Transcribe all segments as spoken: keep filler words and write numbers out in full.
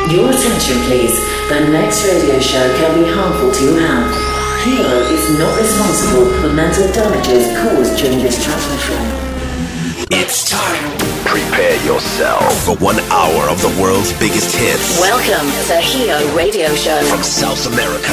Your attention please. The next radio show can be harmful to your health. Hero is not responsible for mental damages caused during this transmission. It's time. Prepare yourself for one hour of the world's biggest hits. Welcome to Hero Radio Show from South America.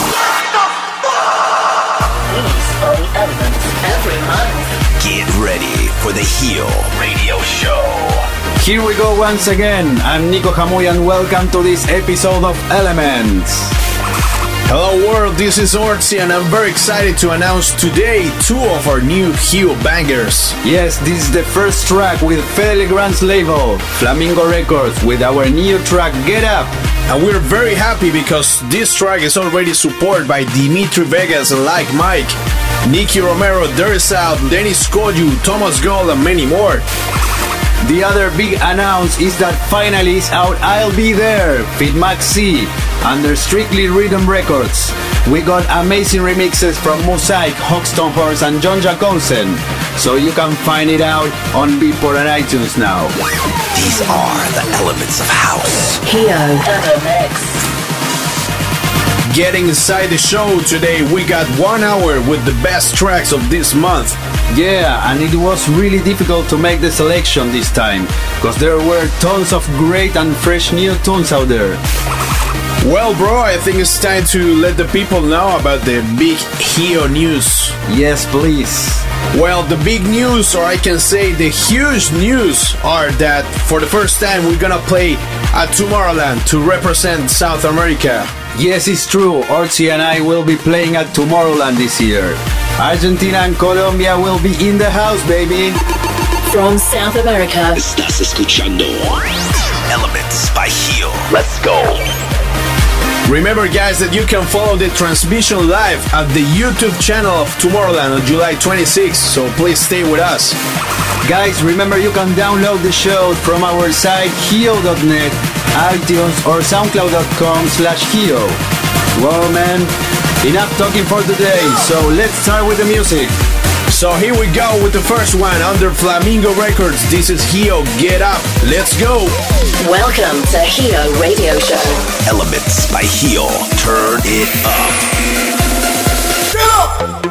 These are the elements every month. Get ready for the Hero Radio Show. Here we go once again. I'm Nico Jamuy and welcome to this episode of Elements. Hello world, this is Ortzi and I'm very excited to announce today two of our new Hero bangers. Yes, this is the first track with Fede Legrand's label, Flamingo Records, with our new track Get Up. And we're very happy because this track is already supported by Dimitri Vegas and Like Mike, Nicky Romero, Dirty South, Dennis Koju, Thomas Gold and many more. The other big announce is that finally is out I'll Be There, Fit Max C, under Strictly Rhythm Records. We got amazing remixes from Mosaic, Hoxton Horns and John Jacobsen, so you can find it out on Beatport and iTunes now. These are the elements of house. Hero Ever Mix. Getting inside the show today, we got one hour with the best tracks of this month. Yeah, and it was really difficult to make the selection this time, because there were tons of great and fresh new tunes out there. Well, bro, I think it's time to let the people know about the big Hero news. Yes, please. Well, the big news, or I can say the huge news, are that for the first time we're gonna play at Tomorrowland to represent South America. Yes, it's true. Ortzi and I will be playing at Tomorrowland this year. Argentina and Colombia will be in the house, baby. From South America. Estás escuchando Elements by Hero. Let's go. Remember, guys, that you can follow the transmission live at the YouTube channel of Tomorrowland on July twenty-sixth, so please stay with us. Guys, remember you can download the show from our site hero dot net, iTunes or soundcloud dot com slash hero. Well, man, enough talking for today, so let's start with the music. So here we go with the first one under Flamingo Records. This is Hero, Get Up. Let's go. Welcome to Hero Radio Show. Elements by Hero. Turn it up. Get up!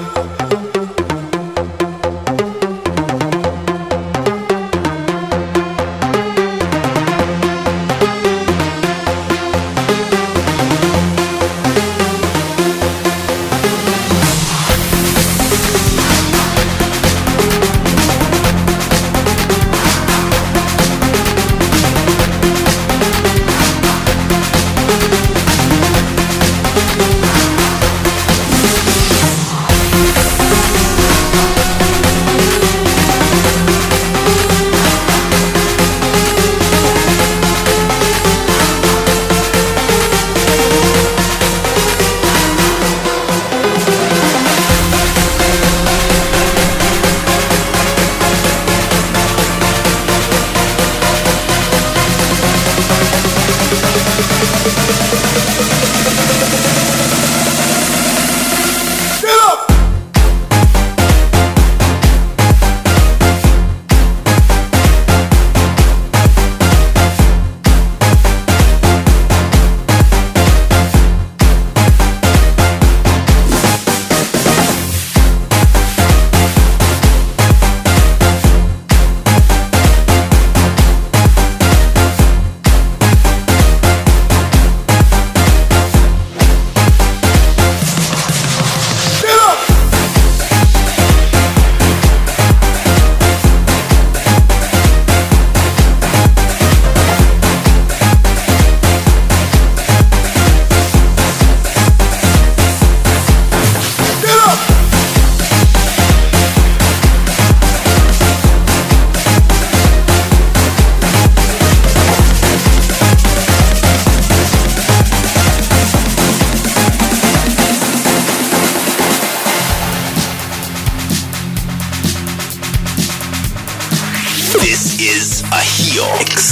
is a Hero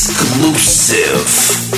exclusive.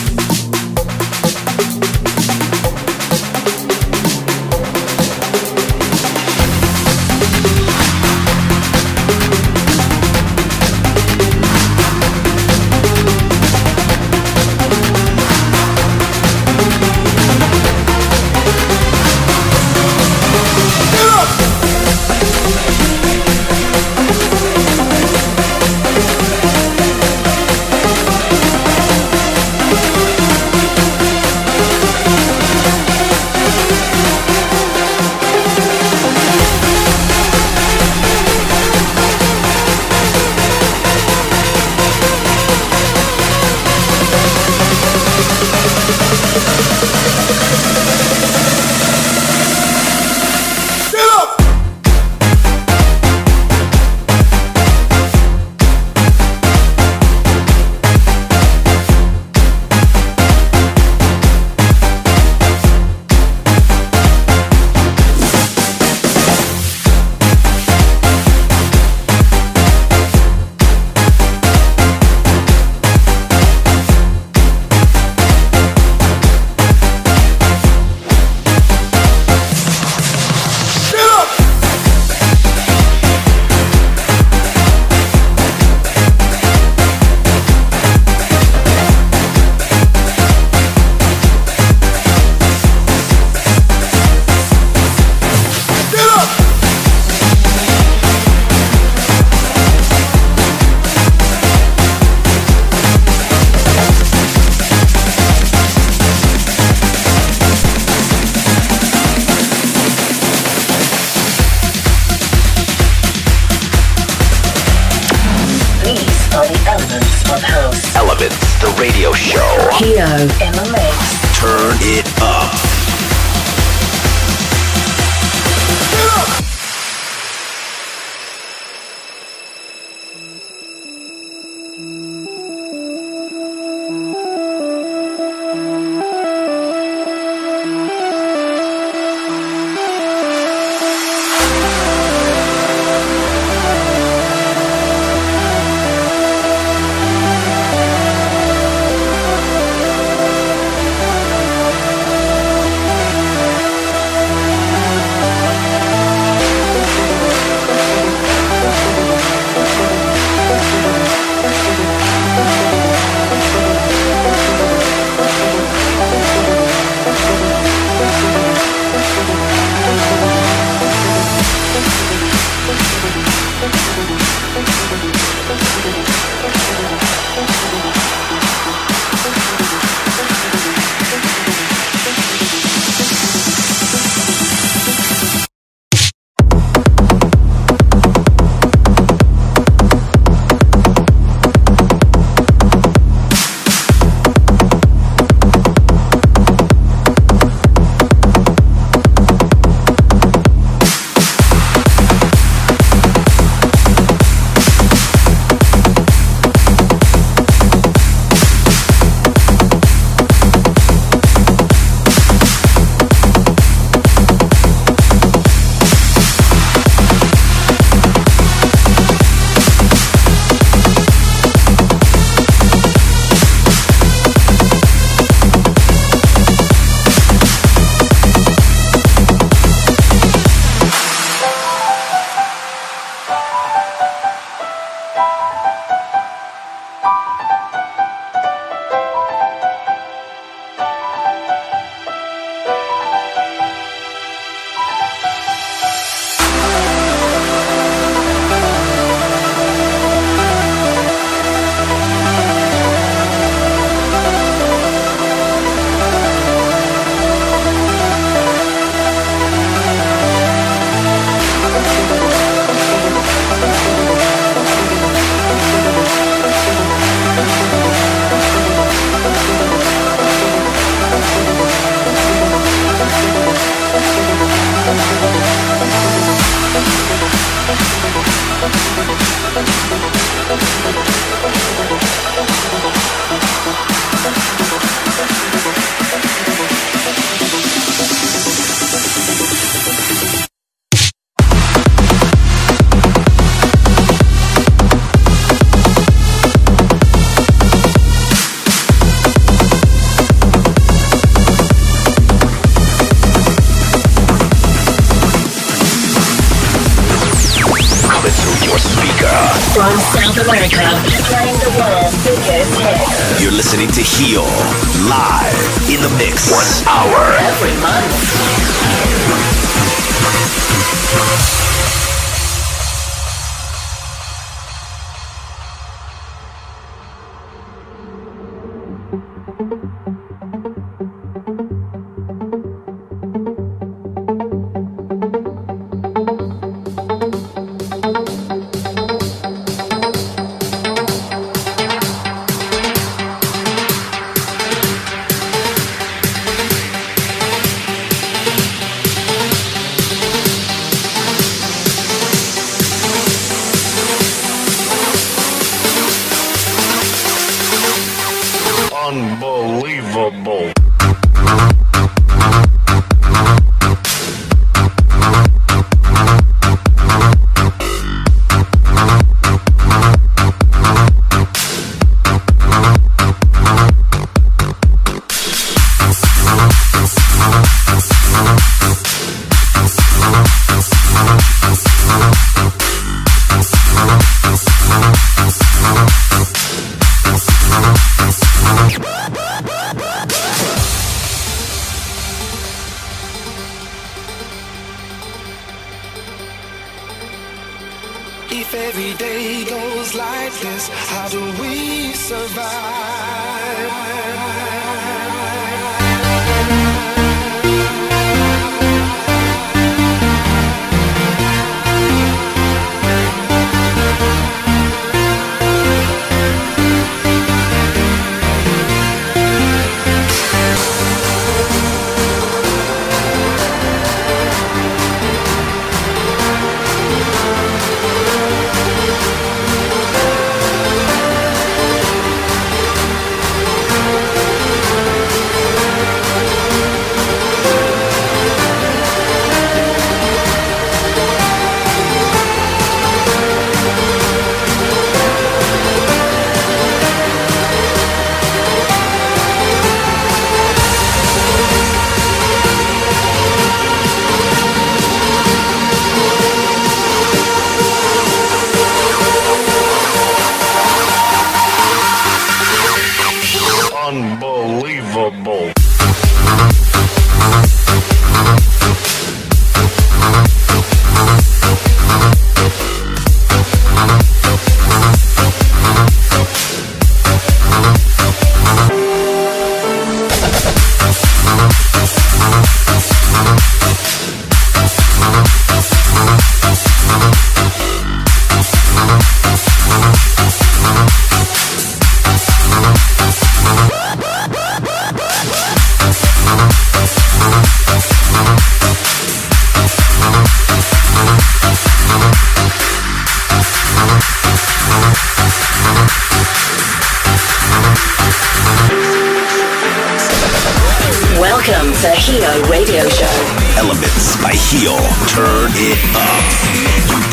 radio show. Keo in the mix. Turn it up. From South America, playing the world's biggest hits. You're listening to Heel, live in the mix. One hour. Every month. Unbelievable. If every day goes like this, how do we survive? unbelievable. Welcome to Hio Radio Show. Elements by Hio. Turn it up.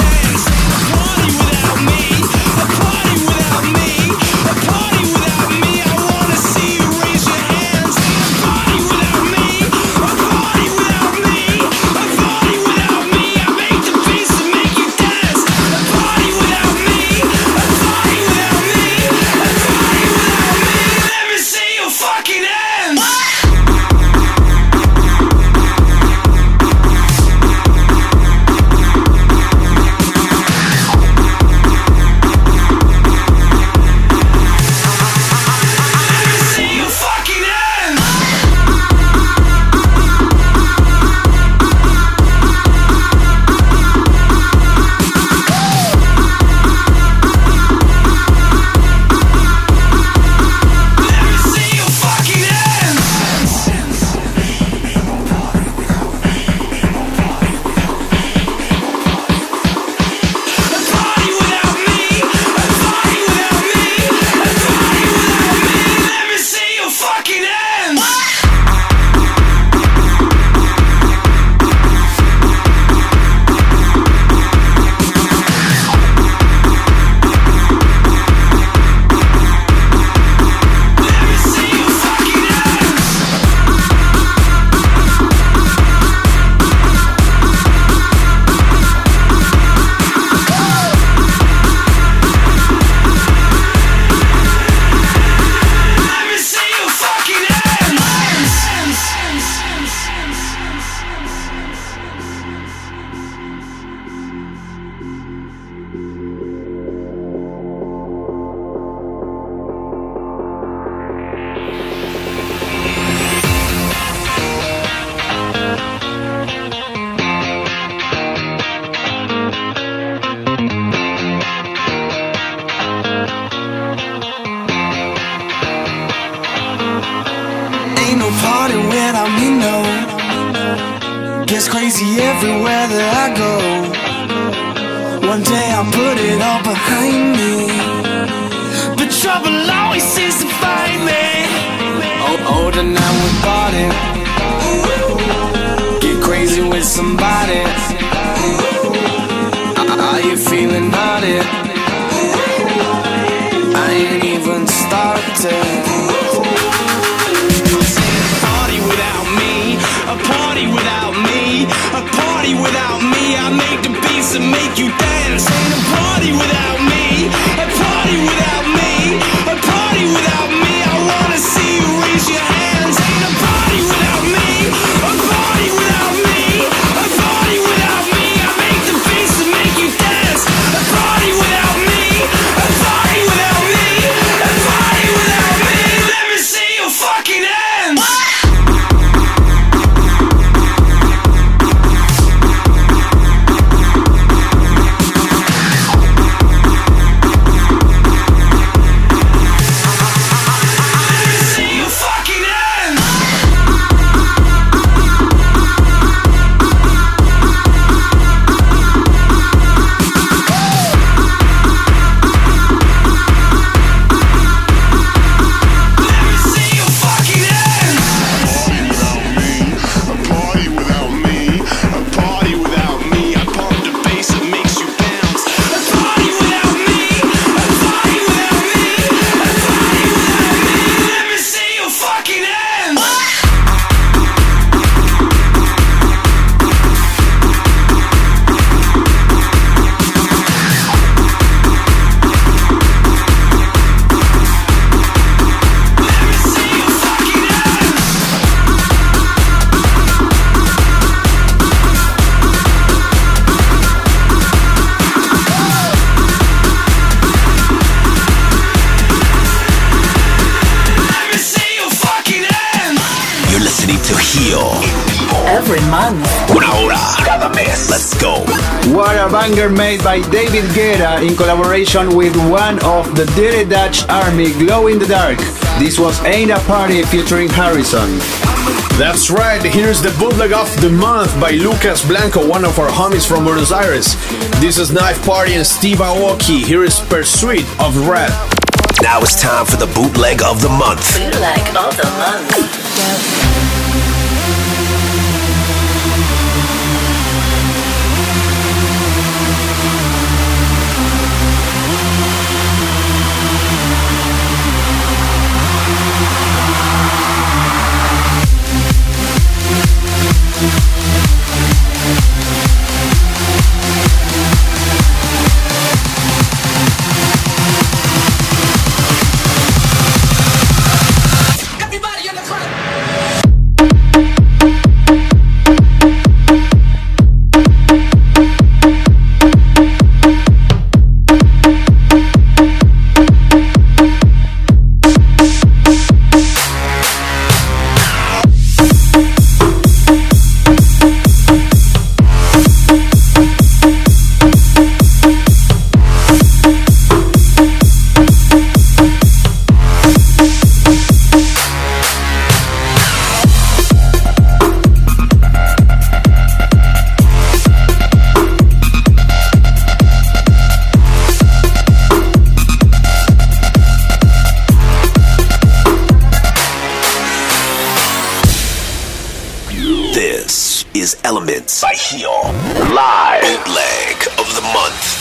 Gets crazy everywhere that I go. One day I'll put it all behind me, but trouble always seems to find me. Oh, oh, tonight we party. Get crazy with somebody. Are you feeling naughty? I ain't even started. Party without me, a party without me, a party without me. I make the beats and make you dance. Ain't a party without me, a party without me, a party without me. I wanna see you raise your hands. Ain't a party without me, a party without me, a party without me. I make the beats and make you dance. A party without me, a party without me, a party without me. Gio. Every month. Una hora cada mes. Let's go. What a banger made by David Guetta in collaboration with one of the Dirty Dutch Army, Glow in the Dark. This was Ain't a Party featuring Harrison. That's right, here's the bootleg of the month by Lucas Blanco, one of our homies from Buenos Aires. This is Knife Party and Steve Aoki. Here is Pursuit of Red. Now it's time for the bootleg of the month. Bootleg of the month. Elements by Gio. Live. Bootleg of the month.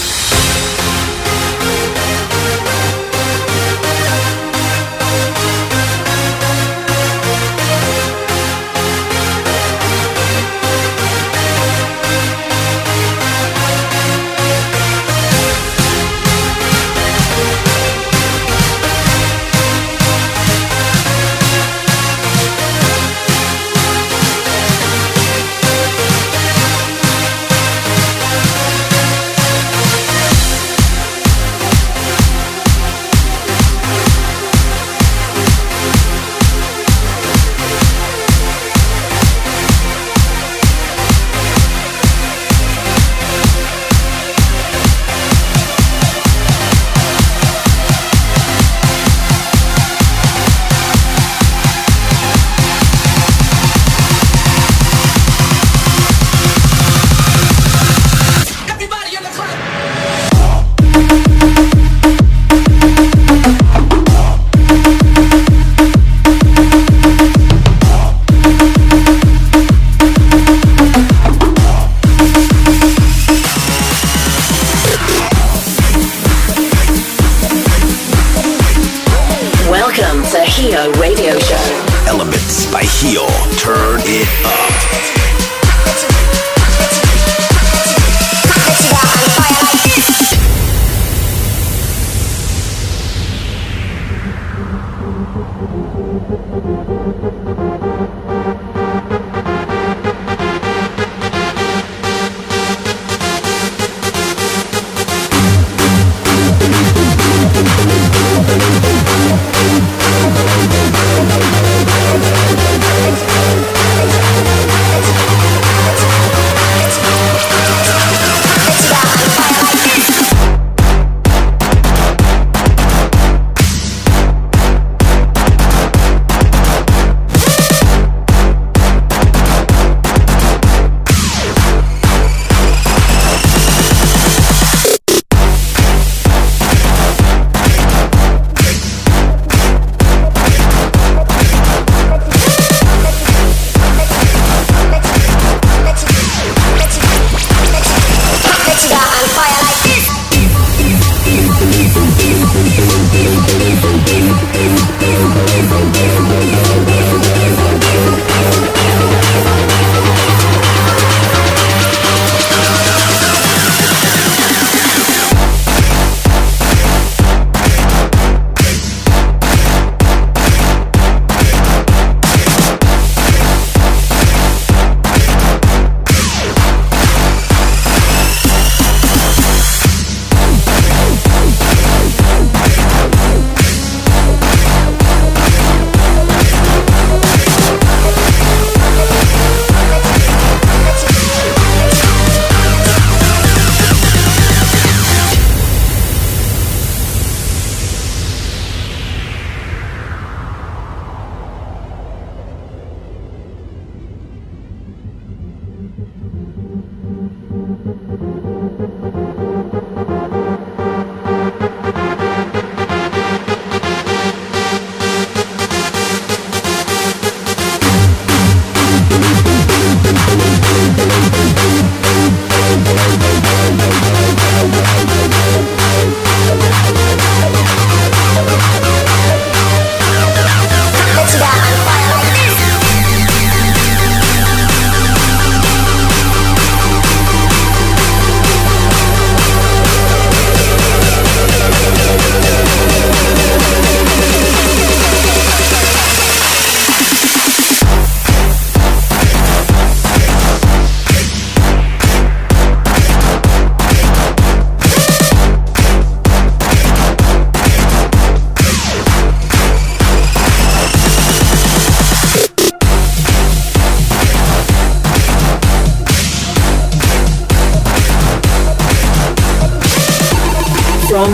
Elements by Gio. Turn it up.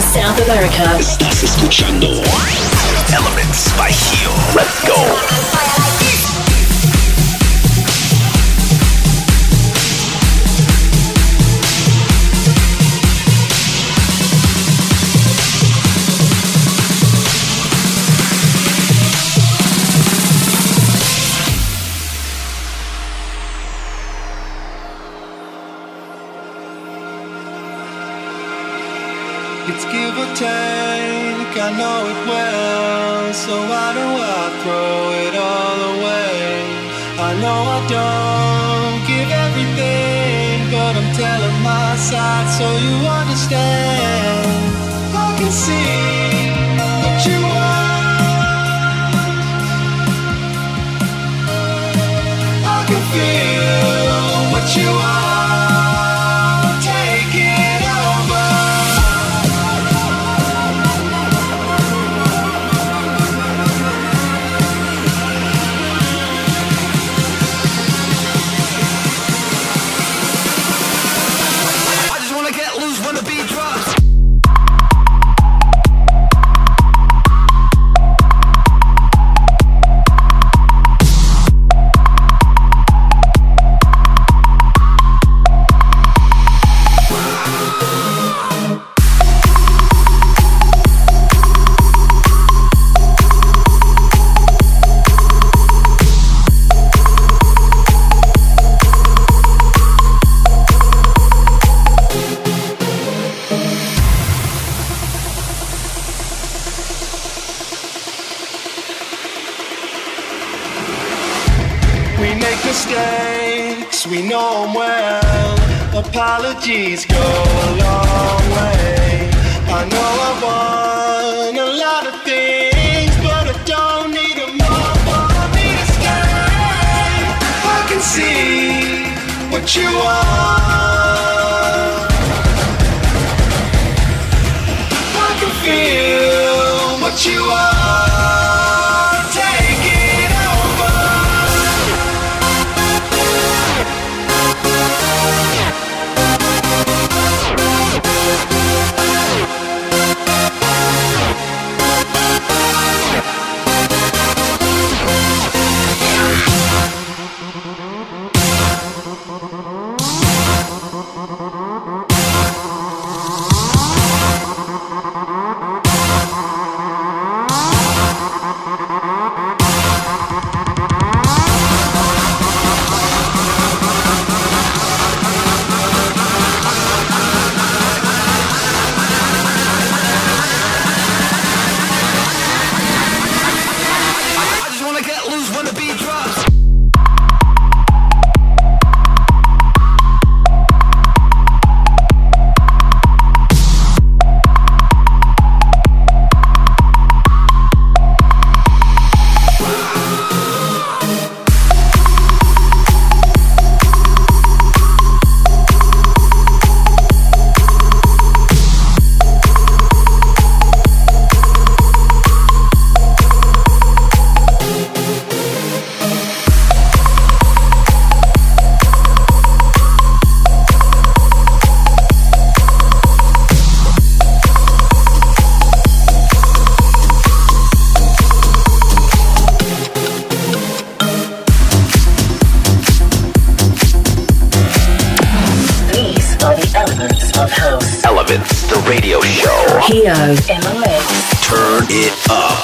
South America. Estás escuchando Elements by Gio. Let's go. It's give or take, I know it well, so why do I throw it all away? I know I don't give everything, but I'm telling my side so you understand. I can see what you want, I can feel what you want. Mistakes, we know them well. Apologies go a long way. I know I want a lot of things, but I don't need them all for me to stay. I can see what you want, I can feel what you want. Gio in the mix. Turn it up.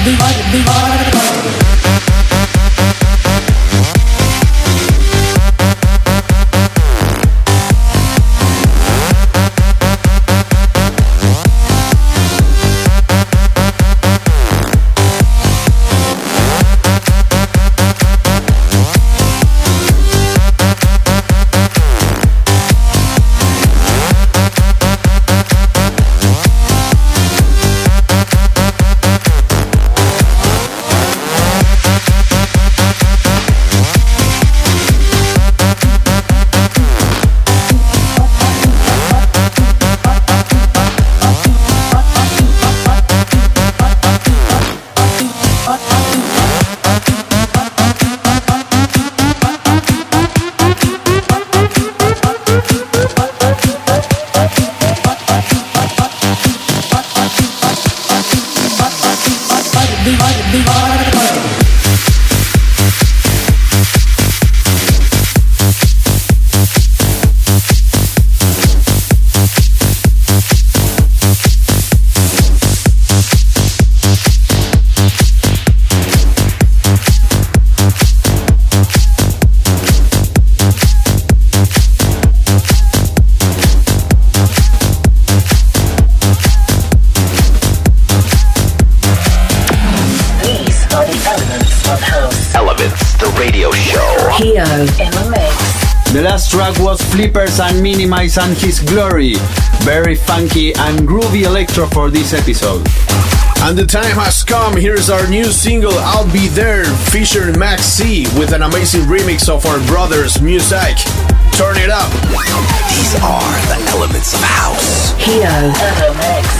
Track was Flippers and Minimize and His Glory. Very funky and groovy electro for this episode. And the time has come. Here's our new single, I'll Be There, featuring Max C with an amazing remix of our brother's music. Turn it up. These are the elements of house. Hero Ever Mix.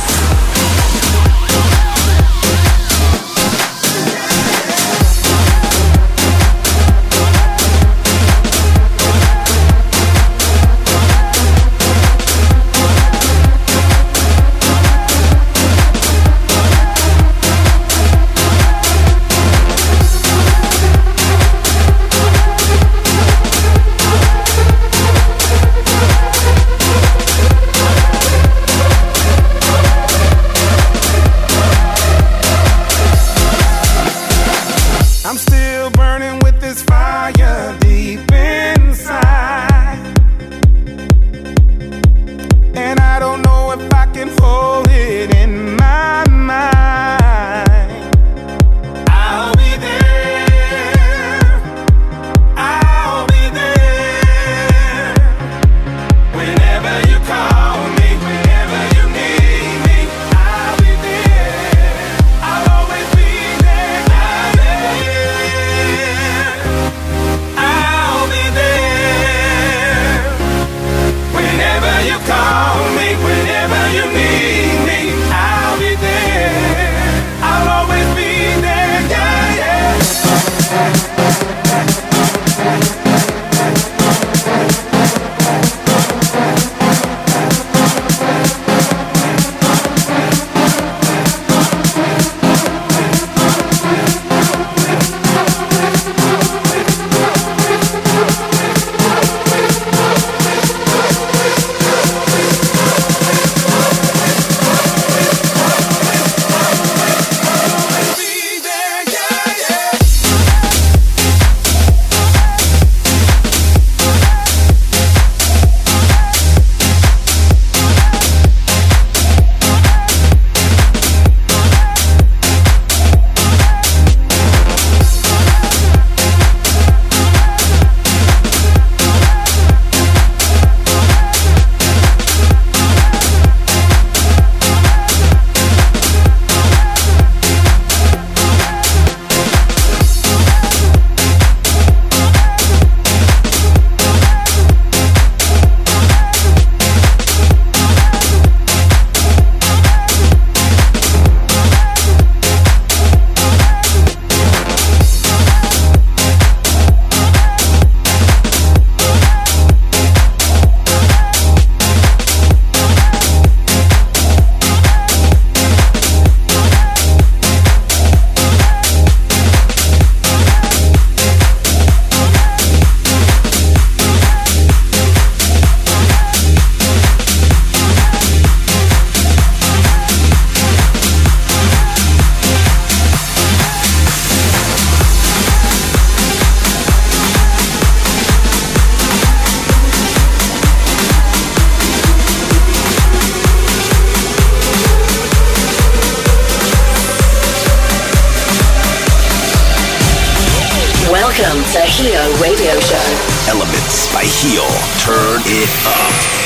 Welcome to Hero Radio Show. Elements by Heel. Turn it up.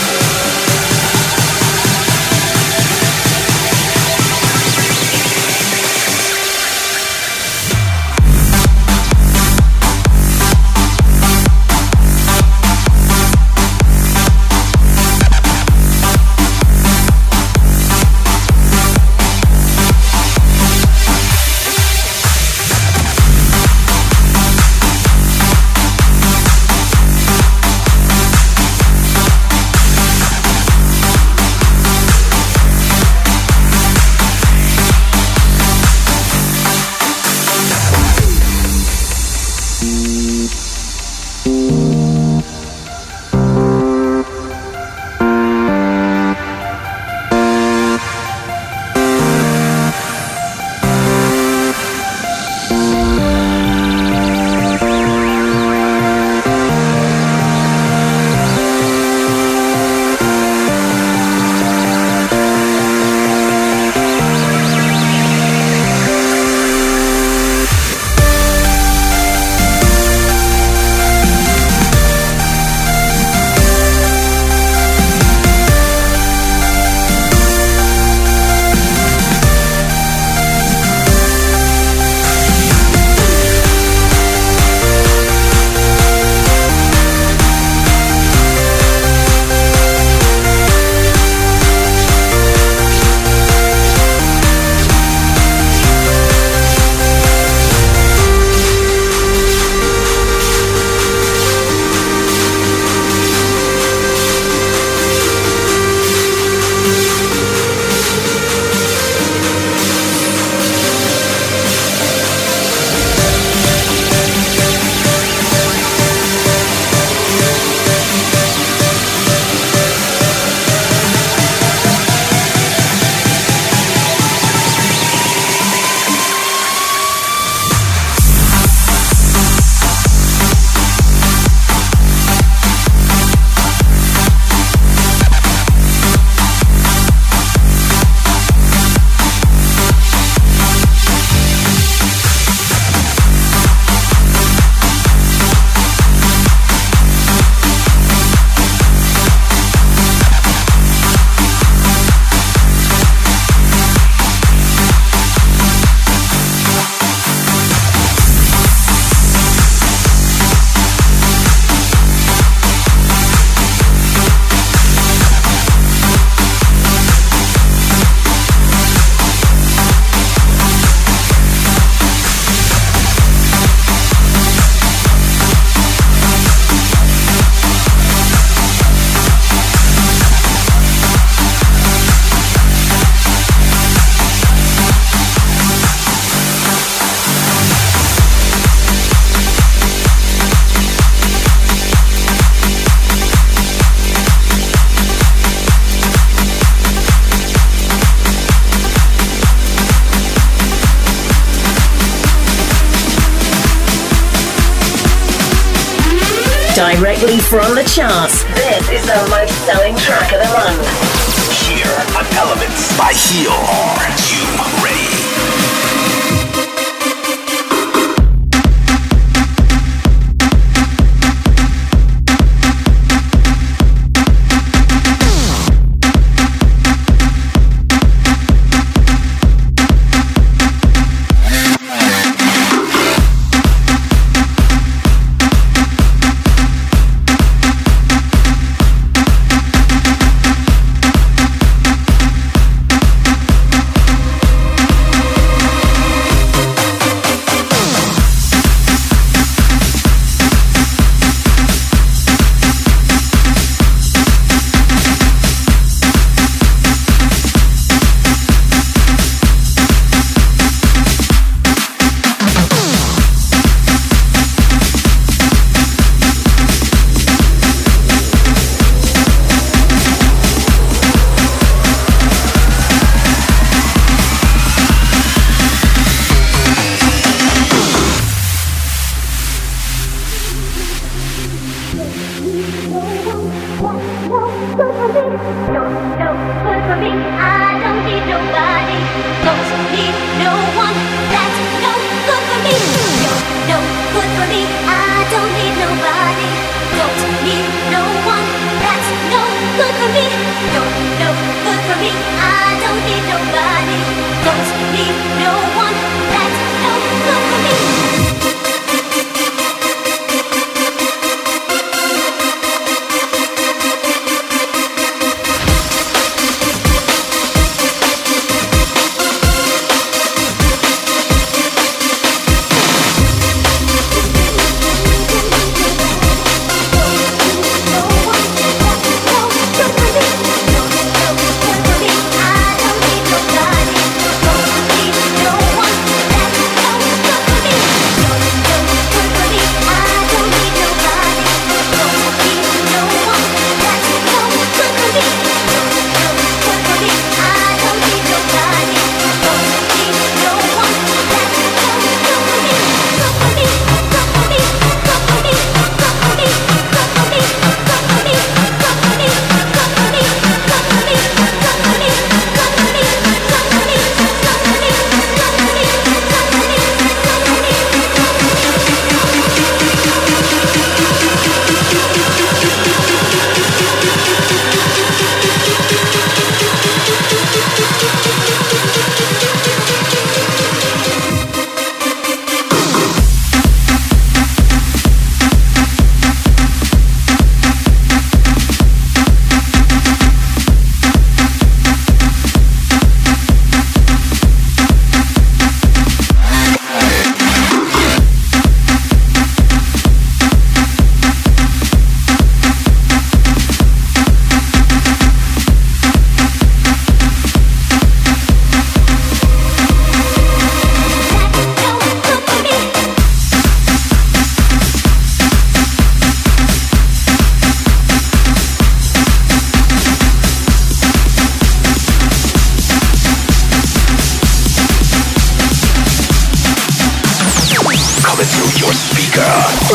Directly from the charts, this is the most selling track of the month. Here on Elements by Heel. Are you ready?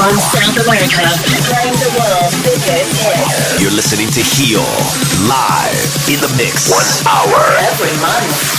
on South America, playing the world's biggest hits. You're listening to Heal, live in the mix. One hour. Every month.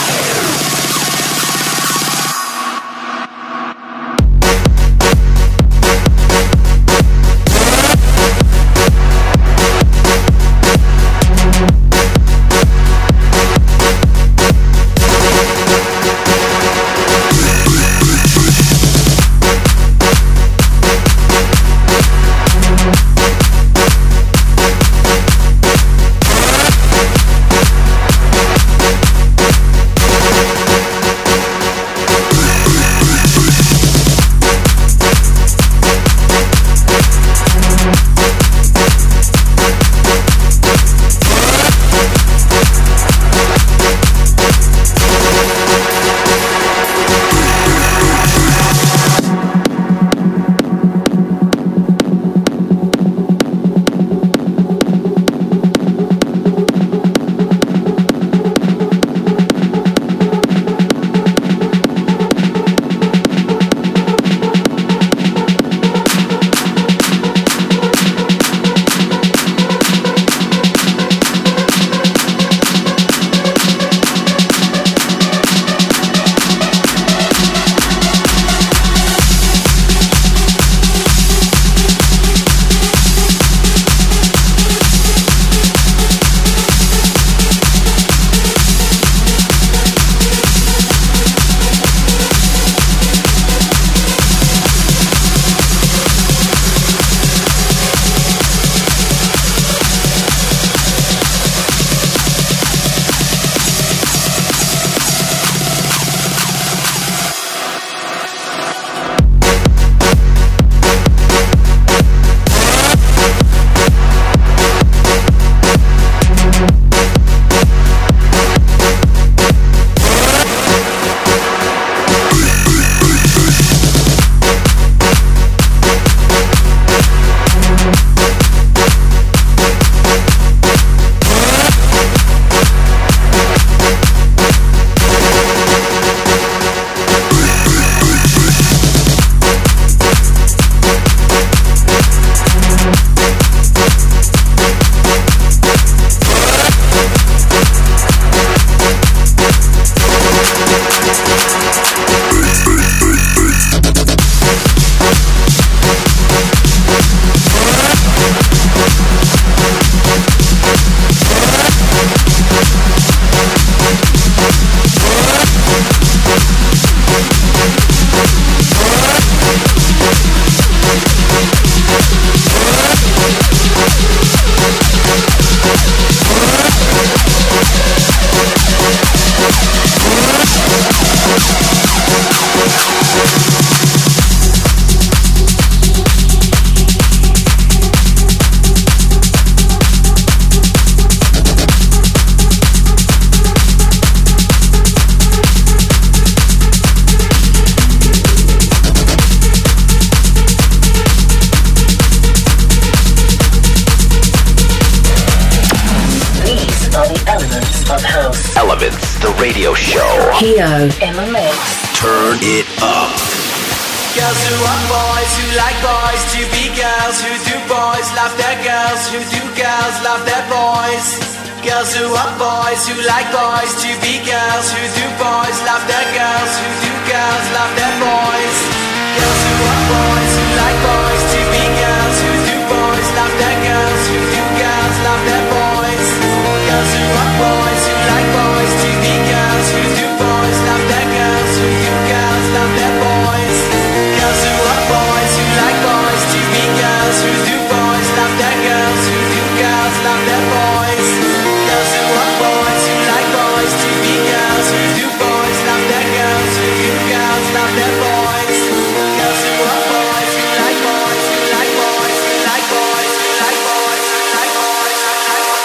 Keo in the mix. Turn it up. Girls who are boys, who like boys, to be girls who do boys, love their girls, who do girls, love their boys. Girls who are boys, who like boys, to be girls who do boys, love their girls, who do girls, love their boys. Girls who are boys, who like boys, to be girls who do boys, love their girls, who do girls, love their boys. Girls who are boys, who like boys, to be girls who do boys, love their girls, who do girls, love their boys. Girls who are boys, who like boys, to be girls who do boys, love their girls, who do girls, love their boys. Girls who are boys, who like boys, to be girls who do boys, love their girls, who do girls, love their boys. Girls who are boys, who like boys, who like boys, who like boys, who like boys, who like boys, who like boys.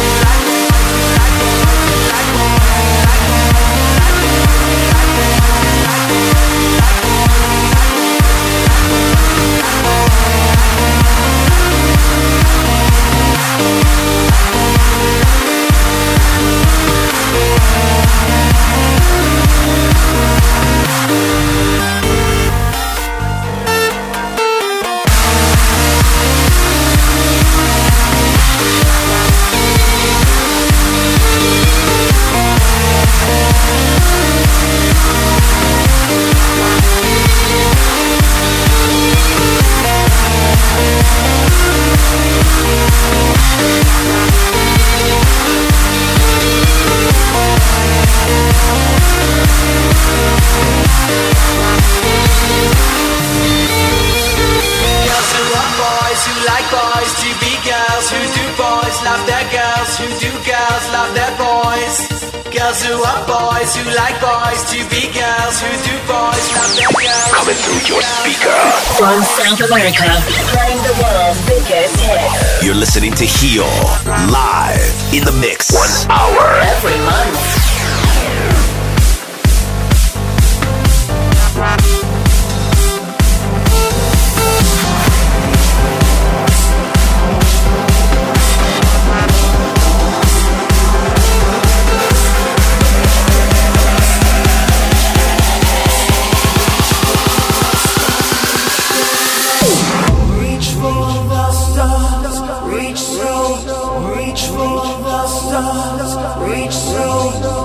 Girls who are boys who like boys to be girls who do boys love their girls. Coming through your speaker from South America, playing the world's biggest hits. You're listening to Heal live in the mix. One hour every month. Reach through, reach through.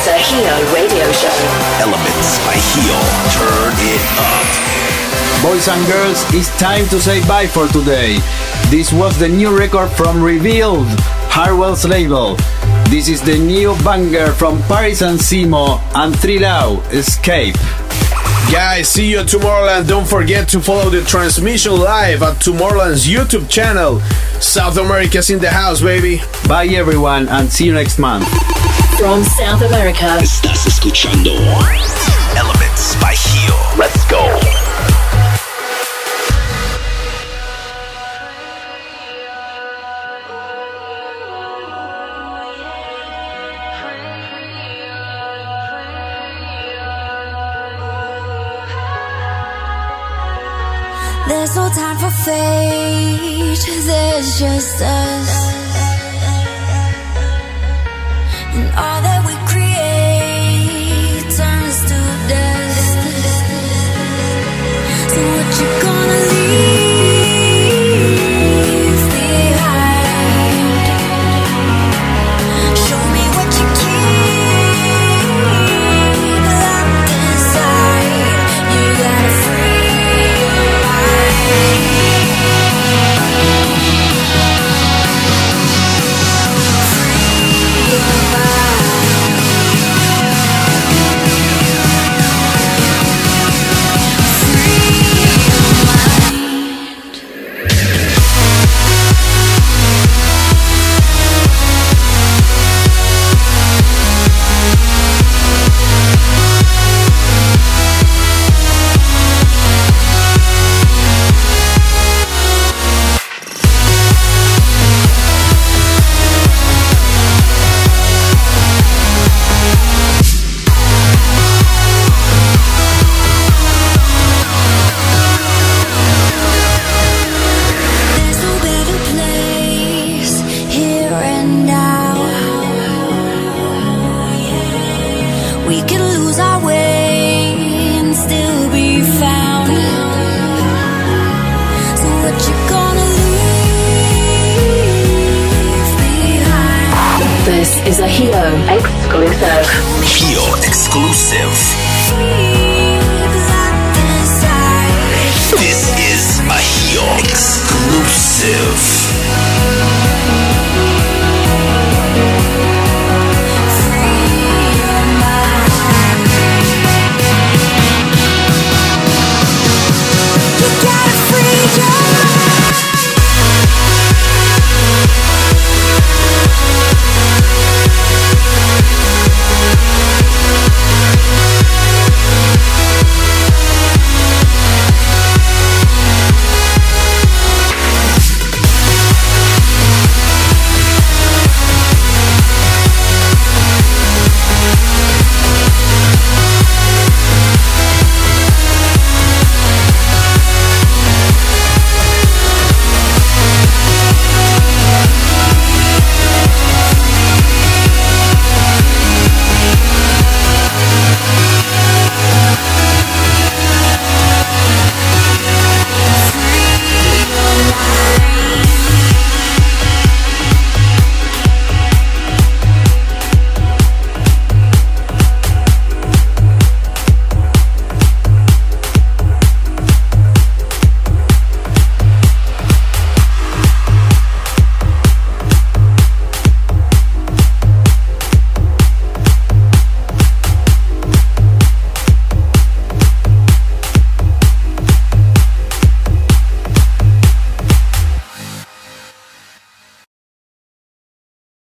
It's a Hero radio show. Elements by Hio. Turn it up. Boys and girls, it's time to say bye for today. This was the new record from Revealed, Harwell's label. This is the new banger from Paris and Simo and Trilau, Escape. Guys, see you at Tomorrowland. Don't forget to follow the transmission live at Tomorrowland's YouTube channel. South America's in the house, baby. Bye everyone and see you next month. From South America. Estás escuchando Elements by Hio. Let's go. There's no time for fate, there's just us. And all that we create turns to dust. So what you gonna leave behind? Show me what you keep locked inside. You gotta free your mind. This is a Hio exclusive. Hio exclusive. This is a Hio exclusive.